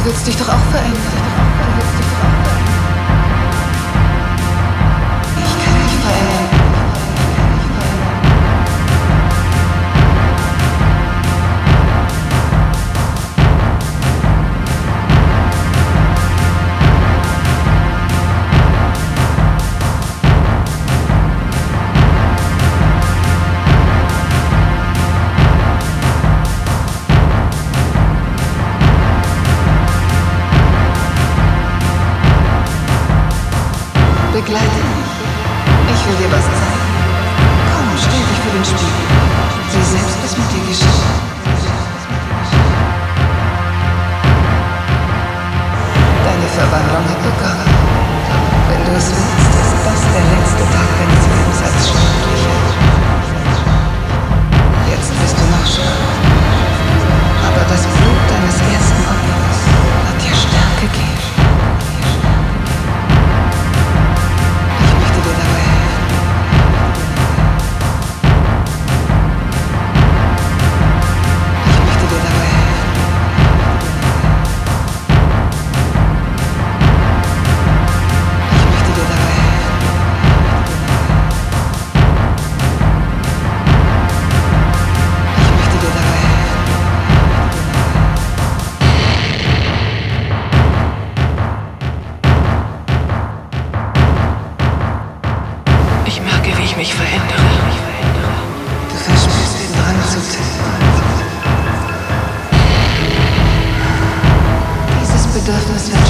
willst dich doch auch verändern. Ich kann mich verändern. Begleite mich. Ich will dir was zeigen. Komm, stell dich vor den Spiegel. Sieh selbst, was mit dir geschieht. Deine Verwandlung hat begonnen. Wenn du es willst, ist das der letzte Tag deines Lebens als Sterbliche. Jetzt bist du noch schwach. Aber das Blut deines ersten Opfers wird dir Stärke geben. Ich merke, wie ich mich verändere. Du verspürst den Drang zu töten. Dieses Bedürfnis wird